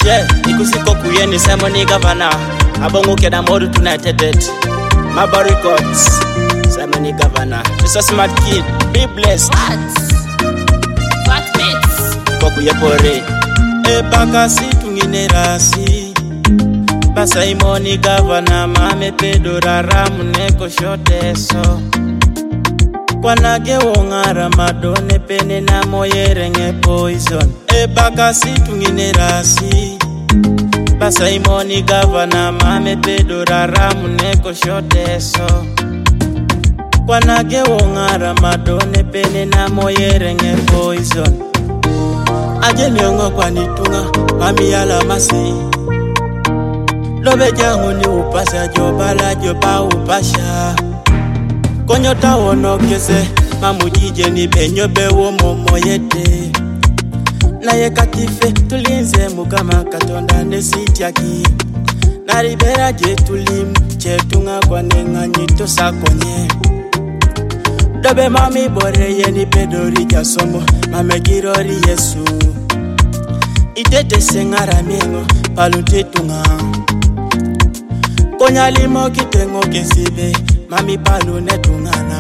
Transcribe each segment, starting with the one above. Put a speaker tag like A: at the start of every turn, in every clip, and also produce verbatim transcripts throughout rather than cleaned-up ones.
A: Yeah, ikusiko kuyeni Simon Governor. Abongo keda modu United it. Maba Records. Simon Governor. Just a smart kid. Be blessed.
B: What? What bits?
A: Kokuye pore. E baka si tungine rasi. Ba Simon Governor mame pedo ramu neko shote so. Kwanage wongara madone pene na moyerenge poison. E baka si tungine rasi. Ba Simon Governor mame pedo ramu neko shote so. Kwanage wongara madone pene na moyerenge poison. Aje nyongo kwa nitunga mami yala masi. Lobe jangu ni upasa jobala joba upasha. Konyota wono kese mamujije ni benyo bewo momo yete. Na ye katife tulinze mukama katonda nesitiaki. Naribera je tulim chetunga kwa nenga nyito sakonye. Dobe mami bore ye ni pedori jasomo mame girori Yesu. Itete sengara miengo palute tunga. Konya limo kitengo kesibe mami palu netungana.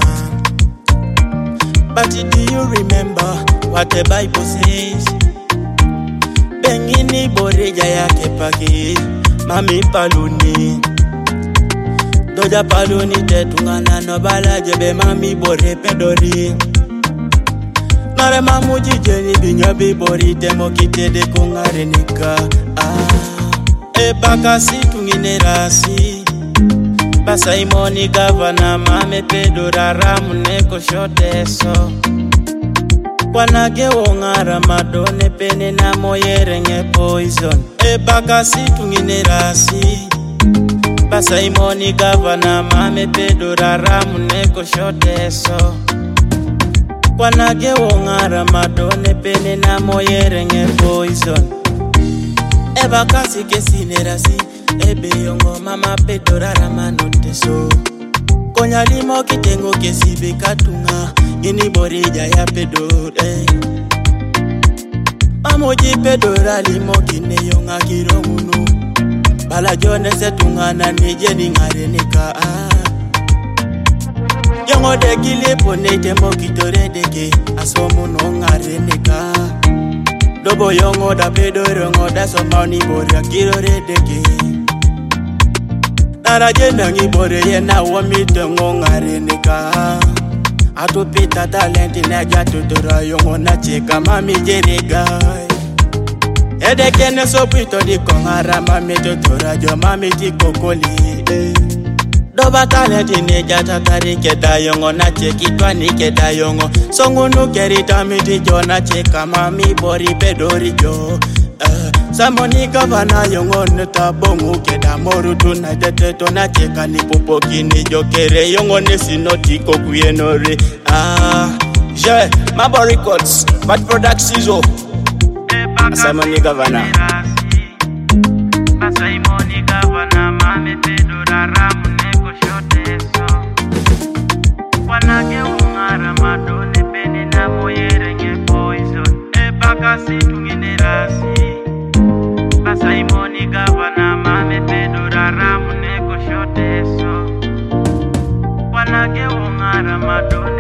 A: But do you remember what the Bible says? Bengini boreja yake pake mami paluni. Doja paluni tetungana no bala jebe mami bore pedori. Nare mamu jijeni binyobi bori demo kitede kungare nika. Ah, e baka si tungine rasi. Ba Simon Governor mame pedo ramu neko shote so. Kwanage wongara madone pene na moyerenge poison. E baka si tungine rasi. Ba Simon Governor mame pedo ramu neko shote so. Kwanage wongara madone pene na moyerenge poison. E baka si kesine rasi. Ebe yongo mama pedo rama note so. Konya limo kitengo kesibe katunga. Yini borija ya pedo eh. Mamoji pedo ralimo kine yonga kiromunu. Bala jone setungana nije ni ngare nika ah. Yongo de kile ponete mo kitore deke asomu no ngare nika. Dobo yongo da pedo rongo da somani boria kirore deke. Naraje nangi bore ye na wami tengo ngare nika. Ato pita talenti na jatu dora yongo na cheka mami jerega. Ede kene so pito di kongara mami tutura jo mami di kokoli. Doba talenti ne jata tarike da yongo na cheki twani ke da yongo. Songunu kerita miti jo na cheka mami bori pedori jo. Simon Governor yongo neta bongo keda moru tuna tete tona cheka ni popo kini jokere yongo nesi noti kokuyenore. Ah, je Maba Records, Bad Product Sizo. Simon Governor. Simon Governor mame pedo ramu neko shote so. Kwanage wongara madone pene na moyerenge poison. E baka si tungine rasi. Ba Simon Governor mame pedo ramu neko shote so. Kwanage wongara madone